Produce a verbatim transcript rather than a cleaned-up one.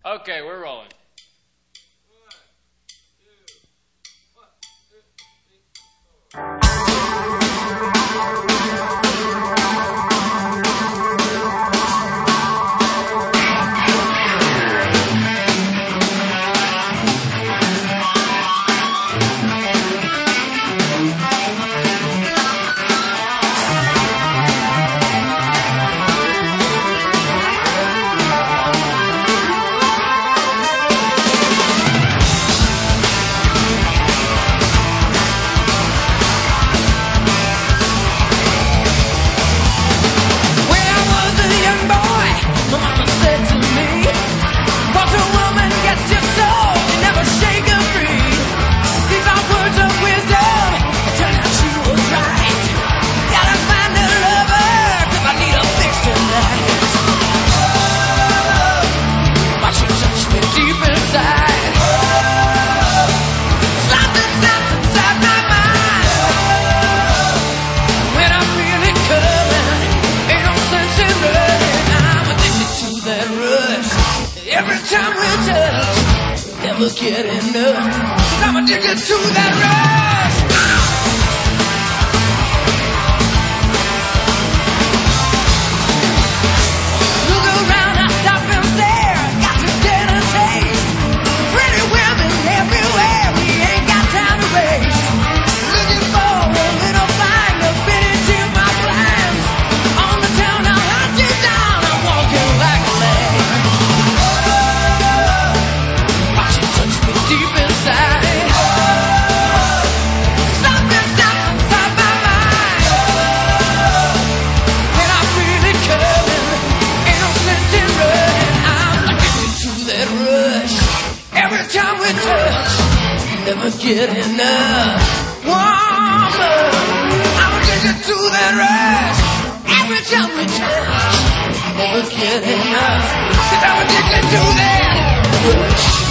Okay, we're rolling. Every time we touch, never get enough. 'Cause I'm addicted to that rush. Look around, I stop and stare. Got to get a taste. Pretty women everywhere. We ain't got time to waste. Looking for a little thing to fit into my plans. On the town, I'll hunt you down. I'm walking like a man. Deep inside, something stops inside my mind. When I feel it coming, ain't no sense in running. I'm addicted to that rush. Every time we touch, never get enough. Woman, I'm addicted to that rush. Every time we touch, never get enough. 'Cause I'm addicted to that rush.